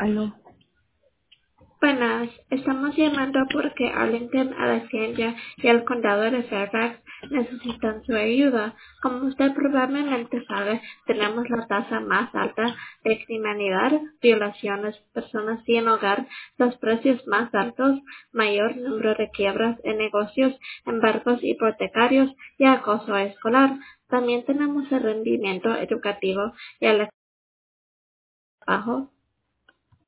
Aló. Buenas, estamos llamando porque Arlington, Alexandria y el condado de Fairfax necesitan su ayuda. Como usted probablemente sabe, tenemos la tasa más alta de criminalidad, violaciones, personas sin hogar, los precios más altos, mayor número de quiebras en negocios, embargos hipotecarios y acoso escolar. También tenemos el rendimiento educativo y el bajo.